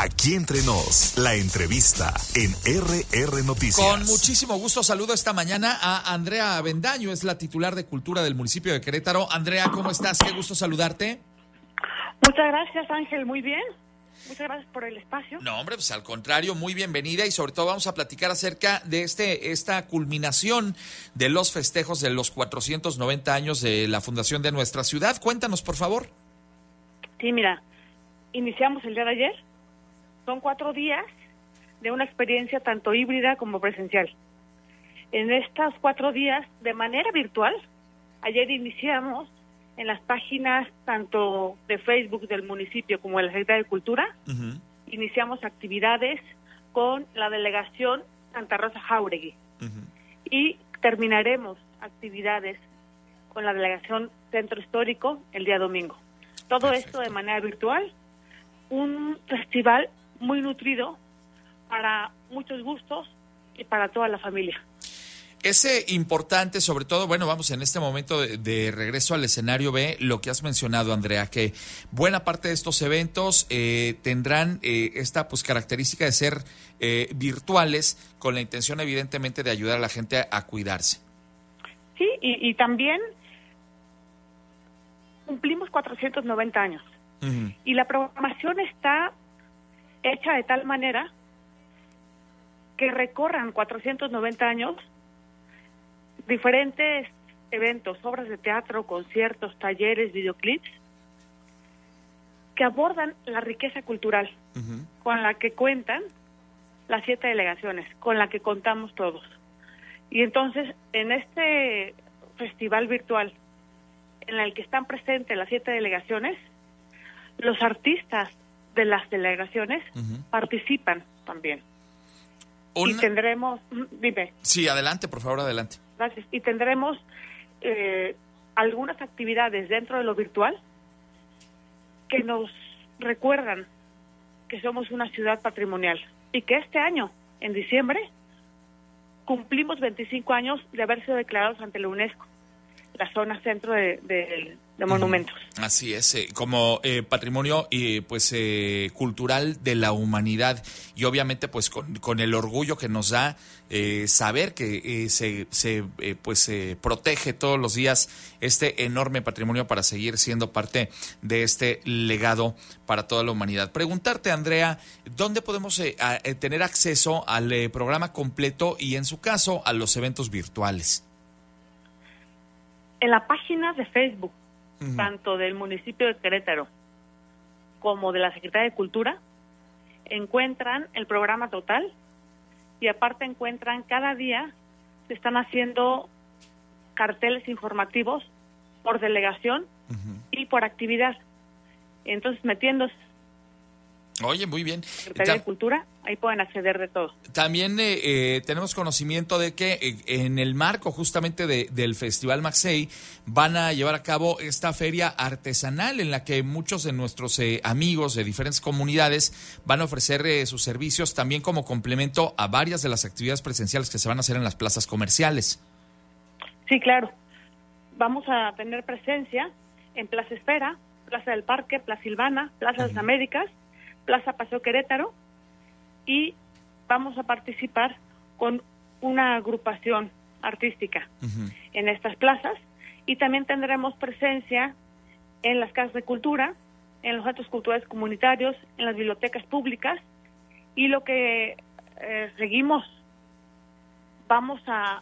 Aquí entre nos, la entrevista en RR Noticias. Con muchísimo gusto saludo esta mañana a Andrea Avendaño, es la titular de Cultura del municipio de Querétaro. Andrea, ¿cómo estás? Qué gusto saludarte. Muchas gracias, Ángel, muy bien. Muchas gracias por el espacio. No, hombre, pues al contrario, muy bienvenida y sobre todo vamos a platicar acerca de esta culminación de los festejos de los 490 años de la fundación de nuestra ciudad. Cuéntanos, por favor. Sí, mira, iniciamos el día de ayer. Son 4 días de una experiencia tanto híbrida como presencial. En estos 4 días, de manera virtual, ayer iniciamos en las páginas tanto de Facebook del municipio como de la Secretaría de Cultura, iniciamos actividades con la delegación Santa Rosa Jáuregui y terminaremos actividades con la delegación Centro Histórico el día domingo. Todo esto de manera virtual, un festival muy nutrido para muchos gustos y para toda la familia. Es importante, sobre todo, bueno, vamos en este momento de regreso al escenario B, lo que has mencionado, Andrea, que buena parte de estos eventos tendrán esta característica de ser virtuales, con la intención evidentemente de ayudar a la gente a cuidarse. Sí, y también cumplimos 490 años. Y la programación está hecha de tal manera que recorran 490 años diferentes eventos, obras de teatro, conciertos, talleres, videoclips, que abordan la riqueza cultural con la que cuentan las 7 delegaciones, con la que contamos todos. Y entonces, en este festival virtual, en el que están presentes las 7 delegaciones, los artistas de las delegaciones participan también. Y tendremos... Dime. Sí, adelante, por favor, adelante. Gracias. Y tendremos algunas actividades dentro de lo virtual que nos recuerdan que somos una ciudad patrimonial y que este año, en diciembre, cumplimos 25 años de haber sido declarados ante la UNESCO, la zona centro de monumentos. Así es, como patrimonio cultural de la humanidad y obviamente pues con el orgullo que nos da saber que se protege todos los días este enorme patrimonio para seguir siendo parte de este legado para toda la humanidad. Preguntarte, Andrea, ¿dónde podemos tener acceso al programa completo y en su caso a los eventos virtuales? En la página de Facebook, tanto del municipio de Querétaro como de la Secretaría de Cultura, encuentran el programa total y aparte encuentran cada día se están haciendo carteles informativos por delegación y por actividad. Entonces, metiéndose Oye, muy bien. Secretaría de Cultura, ahí pueden acceder de todo. También tenemos conocimiento de que en el marco justamente del Festival Maxey van a llevar a cabo esta feria artesanal en la que muchos de nuestros amigos de diferentes comunidades van a ofrecer sus servicios también como complemento a varias de las actividades presenciales que se van a hacer en las plazas comerciales. Sí, claro. Vamos a tener presencia en Plaza Esfera, Plaza del Parque, Plaza Silvana, Plaza de las Américas, Plaza Paseo Querétaro, y vamos a participar con una agrupación artística en estas plazas, y también tendremos presencia en las casas de cultura, en los centros culturales comunitarios, en las bibliotecas públicas, y lo que seguimos, vamos a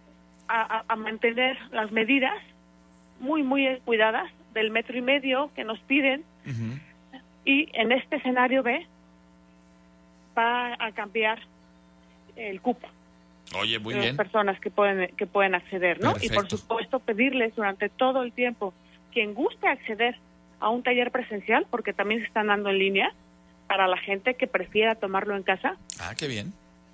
mantener las medidas muy, muy cuidadas del 1.5 metros que nos piden. Y en este escenario B va a cambiar el cupo. Oye, muy de bien. Las personas que pueden acceder, ¿no? Perfecto. Y por supuesto pedirles durante todo el tiempo quien guste acceder a un taller presencial, porque también se están dando en línea para la gente que prefiera tomarlo en casa. Ah, qué bien.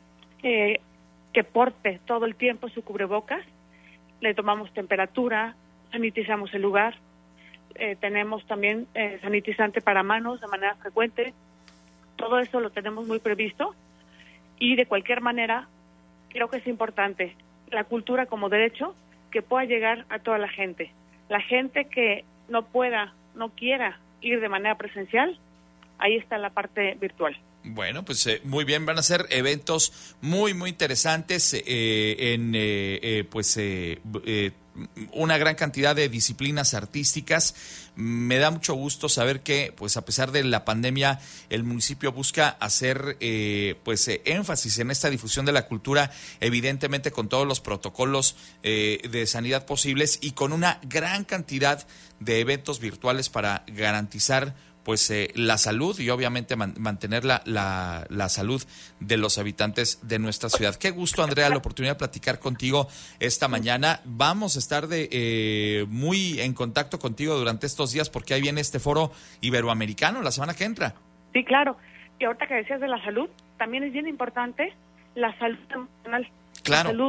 Que porte todo el tiempo su cubrebocas, le tomamos temperatura, sanitizamos el lugar. Tenemos también sanitizante para manos de manera frecuente. Todo eso lo tenemos muy previsto y de cualquier manera creo que es importante la cultura como derecho que pueda llegar a toda la gente. La gente que no quiera ir de manera presencial, ahí está la parte virtual. Bueno, pues muy bien, van a ser eventos muy, muy interesantes una gran cantidad de disciplinas artísticas. Me da mucho gusto saber que, pues a pesar de la pandemia, el municipio busca hacer énfasis en esta difusión de la cultura, evidentemente con todos los protocolos de sanidad posibles y con una gran cantidad de eventos virtuales para garantizar la salud y obviamente mantener la salud de los habitantes de nuestra ciudad. Qué gusto, Andrea, la oportunidad de platicar contigo esta mañana. Vamos a estar muy en contacto contigo durante estos días porque ahí viene este foro iberoamericano la semana que entra. Sí, claro. Y ahorita que decías de la salud, también es bien importante la salud emocional. Claro. La salud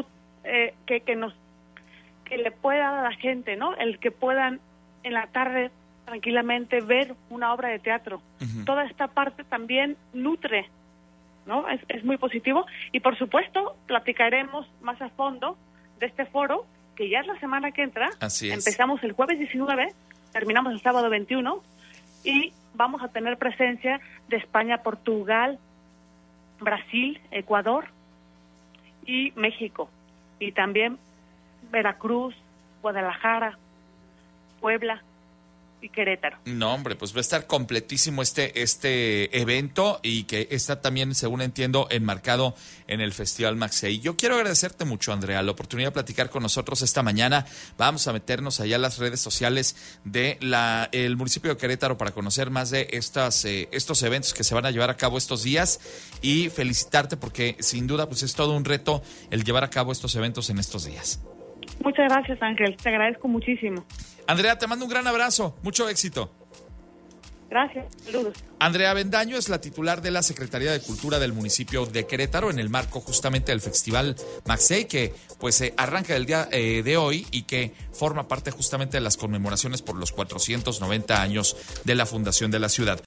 que le pueda dar a la gente, ¿no? El que puedan en la tarde tranquilamente ver una obra de teatro. Uh-huh. Toda esta parte también nutre, ¿no? Es muy positivo. Y por supuesto, platicaremos más a fondo de este foro, que ya es la semana que entra. Así es. Empezamos el jueves 19, terminamos el sábado 21, y vamos a tener presencia de España, Portugal, Brasil, Ecuador y México. Y también Veracruz, Guadalajara, Puebla y Querétaro. No, hombre, pues va a estar completísimo este evento y que está también, según entiendo, enmarcado en el Festival Maxey. Yo quiero agradecerte mucho, Andrea, la oportunidad de platicar con nosotros esta mañana. Vamos a meternos allá a las redes sociales de el municipio de Querétaro para conocer más de estos eventos que se van a llevar a cabo estos días y felicitarte porque sin duda pues es todo un reto el llevar a cabo estos eventos en estos días. Muchas gracias, Ángel. Te agradezco muchísimo. Andrea, te mando un gran abrazo. Mucho éxito. Gracias. Saludos. Andrea Avendaño es la titular de la Secretaría de Cultura del municipio de Querétaro en el marco justamente del Festival Maxey, que arranca el día de hoy y que forma parte justamente de las conmemoraciones por los 490 años de la fundación de la ciudad.